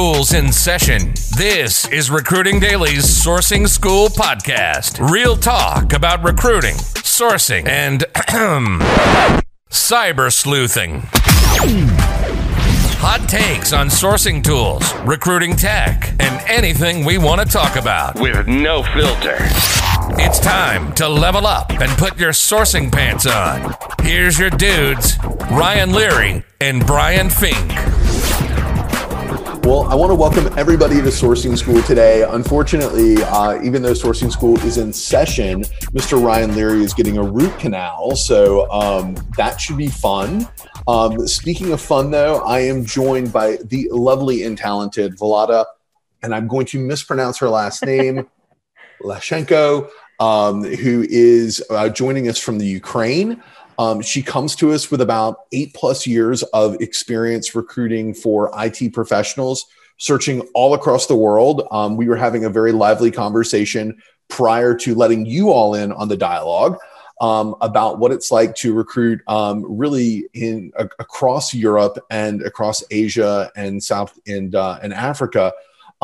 School's in session. This is Recruiting Daily's Sourcing School podcast. Real talk about recruiting, sourcing, and cyber sleuthing. Hot takes on sourcing tools, recruiting tech, and anything we want to talk about with no filter. It's time to level up and put your sourcing pants on. Here's your dudes, Ryan Leary and Brian Fink. Well, I want to welcome everybody to Sourcing School today. Unfortunately, even though Sourcing School is in session, Mr. Ryan Leary is getting a root canal, so that should be fun. Speaking of fun, though, I am joined by the lovely and talented Vlada, and I'm going to mispronounce her last name, Lashenko, who is joining us from the Ukraine. She comes to us with about 8+ years of experience recruiting for IT professionals, searching all across the world. We were having a very lively conversation prior to letting you all in on the dialogue about what it's like to recruit really across Europe and across Asia and South and Africa.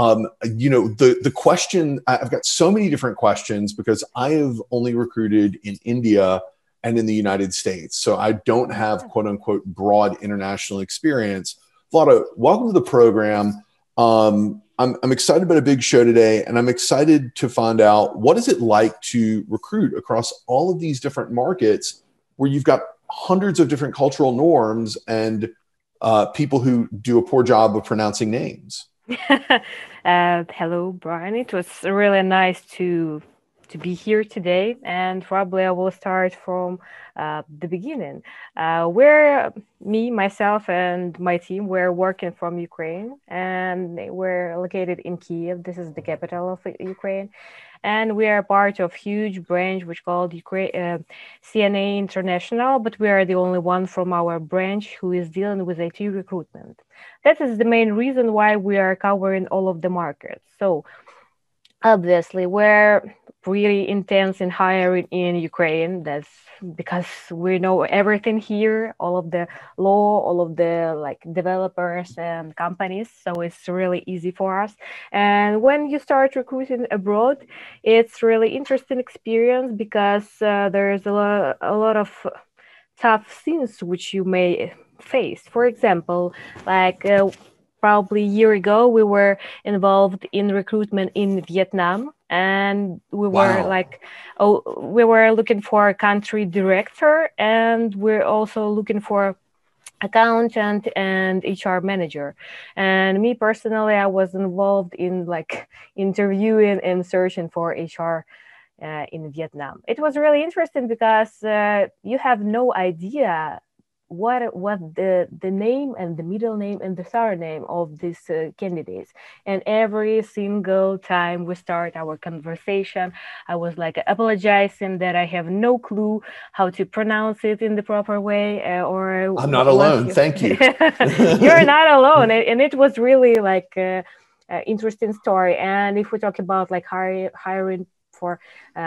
The question, I've got so many different questions because I have only recruited in India and in the United States. So I don't have quote unquote broad international experience. Vlada, welcome to the program. I'm excited about a big show today, and I'm excited to find out what is it like to recruit across all of these different markets where you've got hundreds of different cultural norms and people who do a poor job of pronouncing names. Hello, Brian. It was really nice to be here today, and probably I will start from the beginning. Where myself, and my team were working from Ukraine, and we're located in Kiev. This is the capital of Ukraine, and we are part of huge branch which called Ukraine CNA International. But we are the only one from our branch who is dealing with IT recruitment. That is the main reason why we are covering all of the markets. So obviously, we're really intense in hiring in Ukraine. That's because we know everything here, all of the law, all of the developers and companies. So it's really easy for us. And when you start recruiting abroad, it's really interesting experience because there's a lot of tough things which you may face. For example, probably a year ago, we were involved in recruitment in Vietnam, and we were looking for a country director, and we're also looking for accountant and HR manager. And me personally, I was involved in interviewing and searching for HR in Vietnam. It was really interesting because you have no idea what the name and the middle name and the surname of these candidates. And every single time we start our conversation, I was apologizing that I have no clue how to pronounce it in the proper way. I'm not alone. Thank you. You're not alone. And it was really interesting story. And if we talk about hiring for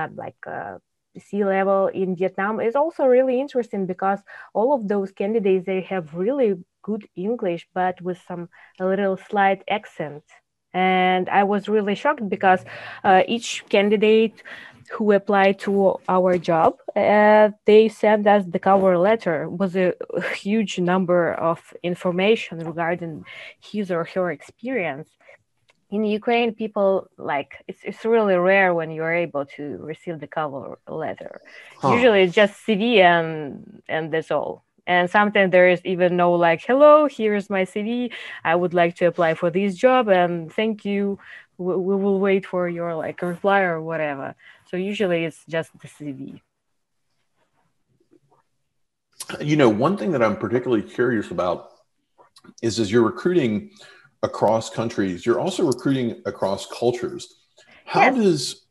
C-level in Vietnam, is also really interesting because all of those candidates, they have really good English, but with a little slight accent. And I was really shocked because each candidate who applied to our job, they sent us the cover letter was a huge number of information regarding his or her experience. In Ukraine, people it's really rare when you're able to receive the cover letter. Usually it's just CV and that's all. And sometimes there is even no hello, here's my CV. I would like to apply for this job and thank you. We will wait for your reply or whatever. So usually it's just the CV. One thing that I'm particularly curious about is as you're recruiting across countries, you're also recruiting across cultures. How does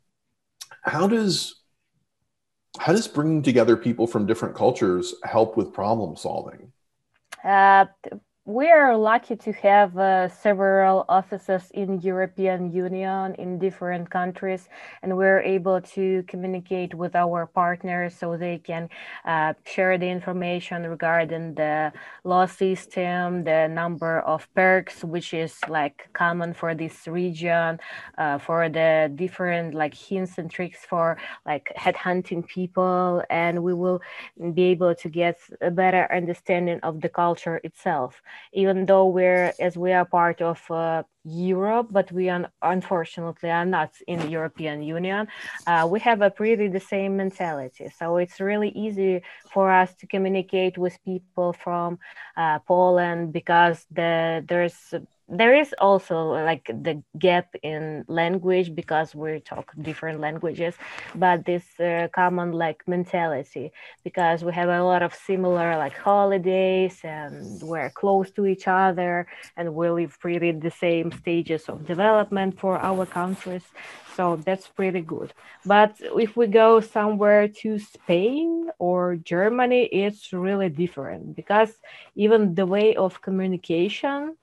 bringing together people from different cultures help with problem solving? we are lucky to have several offices in European Union in different countries, and we're able to communicate with our partners so they can share the information regarding the law system, the number of perks, which is like common for this region, for the different like hints and tricks for like headhunting people, and we will be able to get a better understanding of the culture itself, even though we are part of Europe, but we unfortunately are not in the European Union. We have a pretty the same mentality, so it's really easy for us to communicate with people from Poland, because there is also like the gap in language because we talk different languages, but this common like mentality, because we have a lot of similar like holidays and we're close to each other and we live pretty the same stages of development for our countries. So that's pretty good. But if we go somewhere to Spain or Germany, it's really different, because even the way of communication,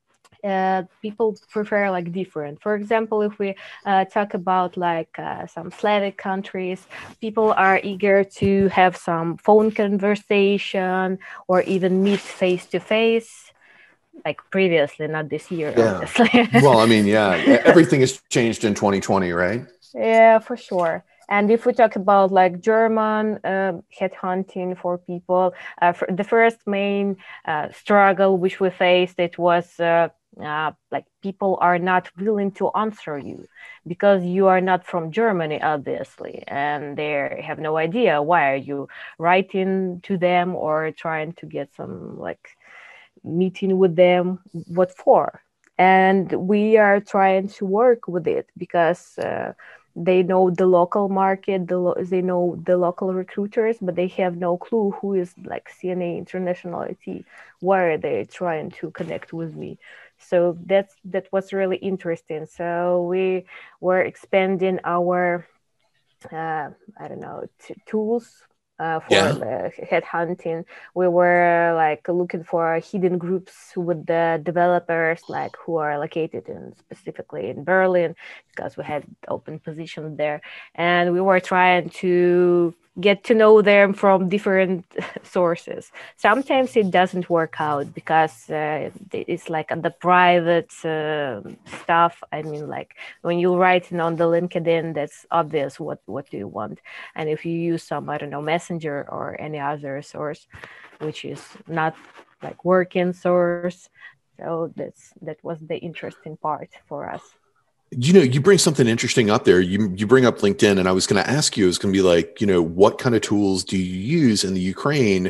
people prefer like different. For example, if we talk about like some Slavic countries, people are eager to have some phone conversation or even meet face to face, like previously, not this year, obviously. Well, I mean, yeah, everything has changed in 2020, right? Yeah, for sure. And if we talk about like German headhunting for people, for the first main struggle which we faced, it was like people are not willing to answer you because you are not from Germany, obviously, and they have no idea why are you writing to them or trying to get some like meeting with them, what for. And we are trying to work with it because they know the local market, they know the local recruiters, but they have no clue who is like CNA International IT. Why are they trying to connect with me? So that was really interesting. So we were expanding our tools for the headhunting. We were like looking for hidden groups with the developers, like who are located specifically in Berlin, because we had open positions there, and we were trying to get to know them from different sources. Sometimes it doesn't work out because it's like the private stuff. I mean, like when you write on the LinkedIn, that's obvious what do you want. And if you use some, I don't know, Messenger or any other source, which is not like working source. So that was the interesting part for us. You know, you bring something interesting up there. You bring up LinkedIn, and I was going to ask you, it's going to be like, you know, what kind of tools do you use in the Ukraine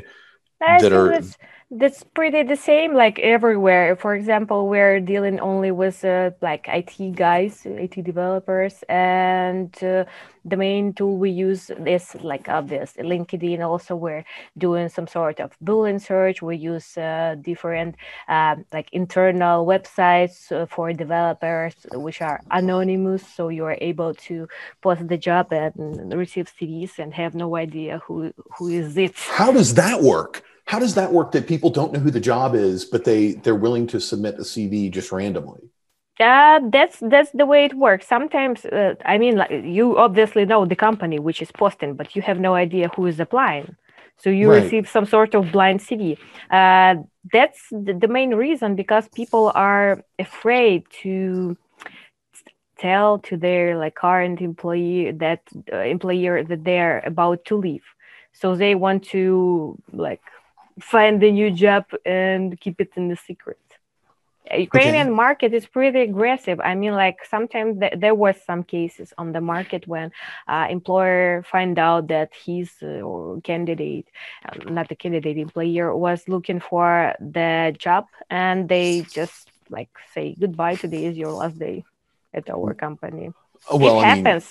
that's pretty the same like everywhere. For example, we're dealing only with like IT guys, IT developers, and the main tool we use is like obvious LinkedIn. Also, we're doing some sort of Boolean search. We use different like internal websites for developers, which are anonymous, so you are able to post the job and receive CVs and have no idea who is it. How does that work? How does that work that people don't know who the job is, but they're willing to submit a CV just randomly? That's the way it works. Sometimes, I mean, like you obviously know the company which is posting, but you have no idea who is applying. So you receive some sort of blind CV. That's the main reason, because people are afraid to tell to their like current employer that they're about to leave. So they want to like find a new job and keep it in the secret. Ukrainian market is pretty aggressive. I mean, like sometimes there was some cases on the market when employer find out that his candidate, not the candidate, employer was looking for the job, and they just like say goodbye, today is your last day at our company. Well, it happens.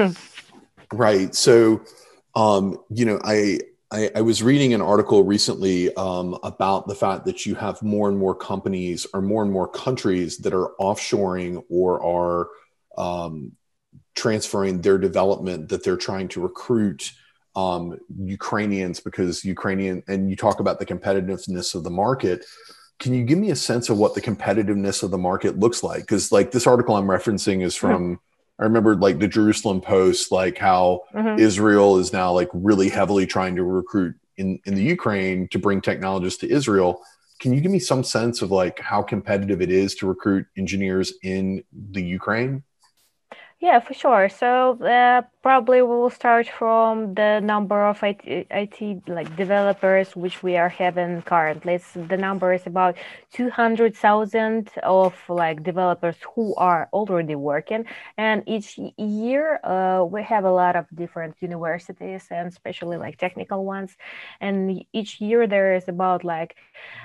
Right. So, you know, I was reading an article recently about the fact that you have more and more companies or more and more countries that are offshoring or are transferring their development, that they're trying to recruit Ukrainians, because and you talk about the competitiveness of the market. can you give me a sense of what the competitiveness of the market looks like? Because like this article I'm referencing is from, I remember like the Jerusalem Post, like how Israel is now like really heavily trying to recruit in the Ukraine to bring technologists to Israel. Can you give me some sense of like how competitive it is to recruit engineers in the Ukraine? Yeah, for sure. So probably we will start from the number of IT like developers which we are having currently. The number is about 200,000 of like developers who are already working, and each year we have a lot of different universities and especially like technical ones, and each year there is about like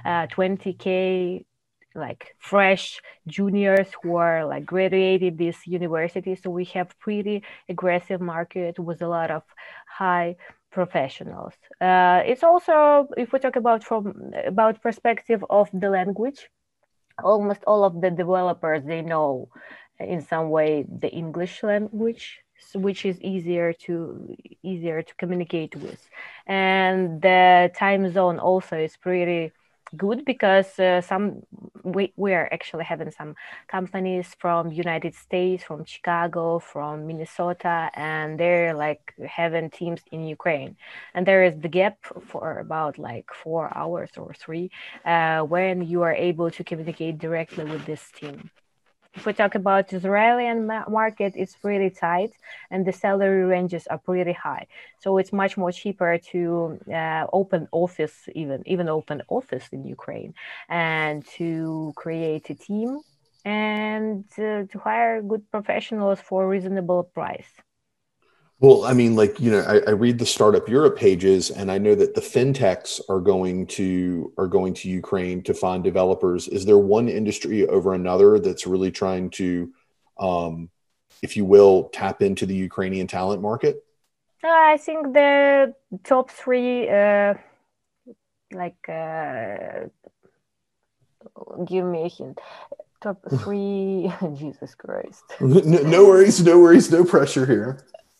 20K like fresh juniors who are like graduated this university. So we have pretty aggressive market with a lot of high professionals. It's also, if we talk about perspective of the language, almost all of the developers, they know in some way the English language, which is easier to communicate with, and the time zone also is pretty good because we are actually having some companies from United States, from Chicago, from Minnesota, and they're like having teams in Ukraine, and there is the gap for about like 4 hours or 3 when you are able to communicate directly with this team. If we talk about Israeli market, it's pretty tight and the salary ranges are pretty high. So it's much more cheaper to open office, even open office in Ukraine, and to create a team and to hire good professionals for a reasonable price. Well, I mean, like, you know, I read the Startup Europe pages, and I know that the fintechs are going to Ukraine to find developers. Is there one industry over another that's really trying to, if you will, tap into the Ukrainian talent market? I think the top three, give me a hint. Top three, Jesus Christ. No worries, no pressure here.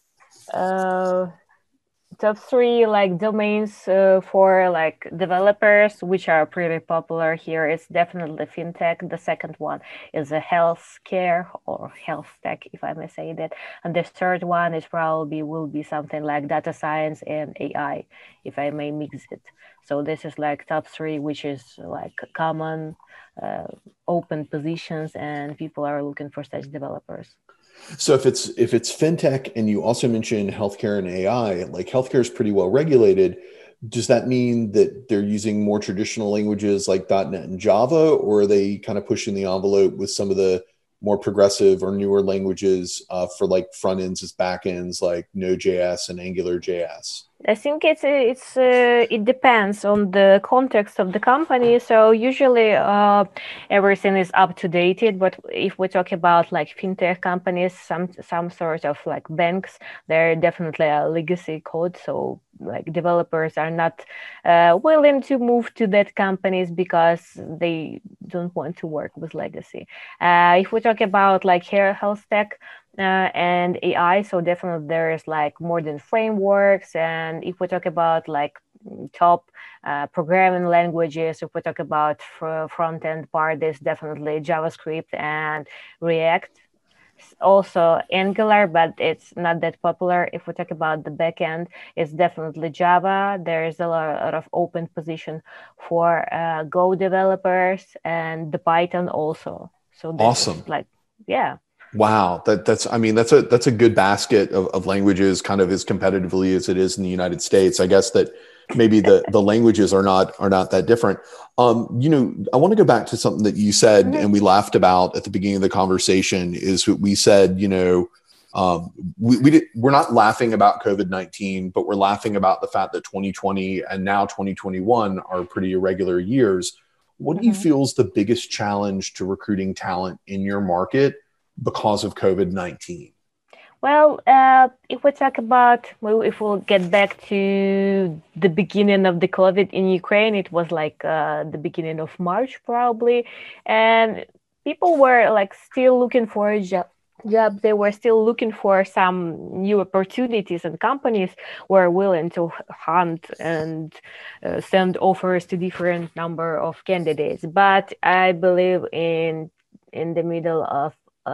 Top three like domains for like developers which are pretty popular here is definitely fintech. The second one is a healthcare or health tech, if I may say that, and the third one is probably will be something like data science and AI, if I may mix it. So this is like top three, which is like common open positions, and people are looking for such developers. So if it's fintech and you also mentioned healthcare and AI, like healthcare is pretty well regulated, does that mean that they're using more traditional languages like .NET and Java, or are they kind of pushing the envelope with some of the more progressive or newer languages for like front ends as back ends like Node.js and AngularJS? I think it depends on the context of the company. So usually everything is up to date. But if we talk about like fintech companies, some sort of like banks, they're definitely a legacy code. So like developers are not willing to move to that companies because they don't want to work with legacy. If we talk about like health tech, and AI, so definitely there is like modern frameworks. And if we talk about like top programming languages, if we talk about front end part, there's definitely JavaScript and React. Also Angular, but it's not that popular. If we talk about the backend, it's definitely Java. There is a lot of open position for Go developers and the Python also. So awesome. Like, yeah. Wow, that's a good basket of languages, kind of as competitively as it is in the United States. I guess that maybe the languages are not that different. You know, I want to go back to something that you said and we laughed about at the beginning of the conversation. Is what we said, you know, we're not laughing about COVID-19, but we're laughing about the fact that 2020 and now 2021 are pretty irregular years. What do you feel is the biggest challenge to recruiting talent in your market because of COVID-19? Well, if we talk about, if we'll get back to the beginning of the COVID in Ukraine, it was like the beginning of March probably, and people were like still looking for a job. jobs, they were still looking for some new opportunities, and companies were willing to hunt and send offers to different number of candidates. But I believe in the middle of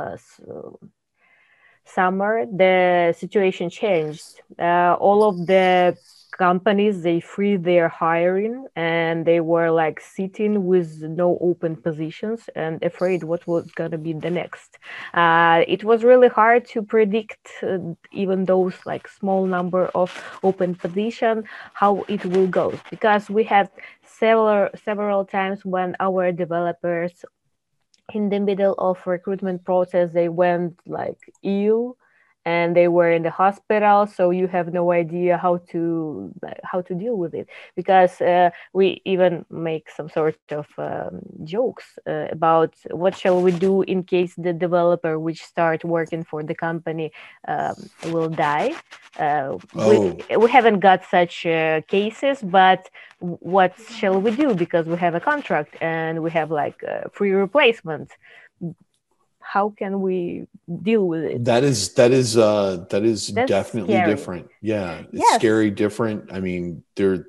summer, the situation changed. All of the companies, they freed their hiring, and they were like sitting with no open positions and afraid what was going to be the next. It was really hard to predict even those like small number of open position, how it will go, because we had several times when our developers in the middle of recruitment process, they went like ill and they were in the hospital, so you have no idea how to deal with it, because we even make some sort of jokes about what shall we do in case the developer which start working for the company will die. We haven't got such cases, but what shall we do, because we have a contract and we have like free replacement. How can we deal with it? That is definitely scary. Different. Yeah, it's scary, different. I mean, that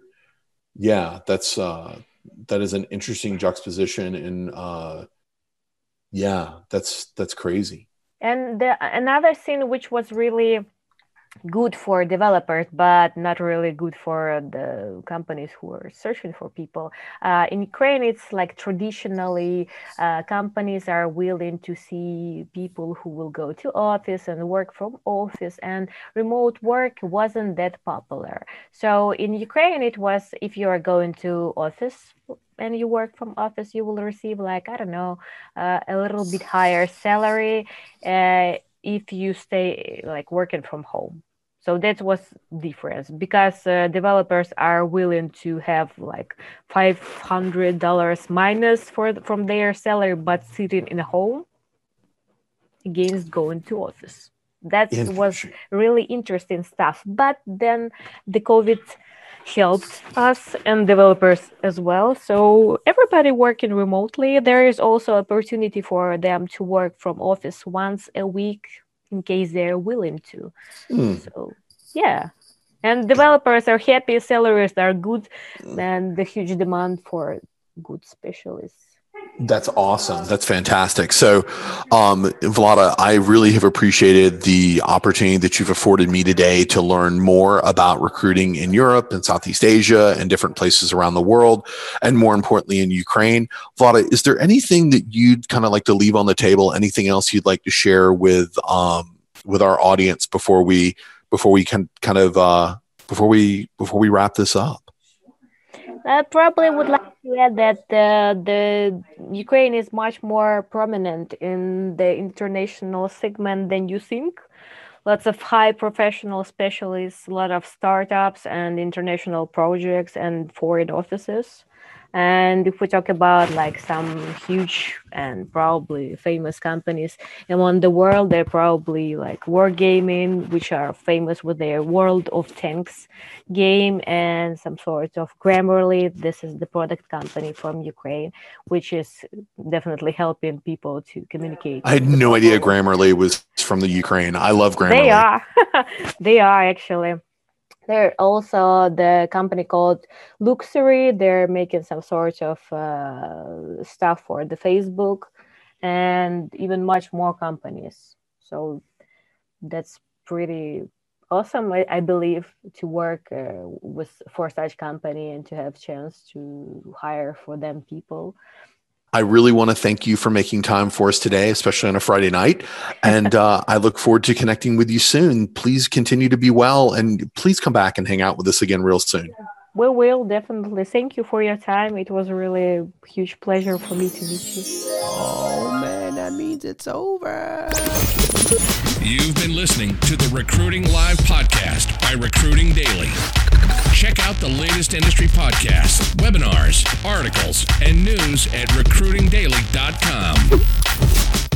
is an interesting juxtaposition, and that's crazy. And another thing which was really good for developers, but not really good for the companies who are searching for people. In Ukraine, it's like traditionally companies are willing to see people who will go to office and work from office, and remote work wasn't that popular. So in Ukraine, it was, if you are going to office and you work from office, you will receive like, I don't know, a little bit higher salary if you stay like working from home. So that was difference, because developers are willing to have like $500 minus from their salary, but sitting in a home against going to office. That was really interesting stuff. But then the COVID helped us and developers as well. So everybody working remotely, there is also opportunity for them to work from office once a week, in case they're willing to. So, yeah. And developers are happy, salaries are good, and the huge demand for good specialists. That's awesome. That's fantastic. So, Vlada, I really have appreciated the opportunity that you've afforded me today to learn more about recruiting in Europe and Southeast Asia and different places around the world, and more importantly in Ukraine. Vlada, is there anything that you'd kind of like to leave on the table? Anything else you'd like to share with our audience before we wrap this up? I probably would like to add that the Ukraine is much more prominent in the international segment than you think. Lots of high professional specialists, a lot of startups and international projects and foreign offices. And if we talk about like some huge and probably famous companies around the world, they're probably like Wargaming, which are famous with their World of Tanks game, and some sort of Grammarly. This is the product company from Ukraine, which is definitely helping people to communicate. I had no idea Grammarly was from the Ukraine. I love Grammarly. They are. They are actually. They're also the company called Luxury. They're making some sort of stuff for the Facebook, and even much more companies. So that's pretty awesome, I believe, to work for such company and to have chance to hire for them people. I really want to thank you for making time for us today, especially on a Friday night. And I look forward to connecting with you soon. Please continue to be well, and please come back and hang out with us again real soon. We will, definitely. Thank you for your time. It was really a huge pleasure for me to meet you. Oh, man, that means it's over. You've been listening to the Recruiting Live podcast by Recruiting Daily. Check out the latest industry podcasts, webinars, articles, and news at recruitingdaily.com.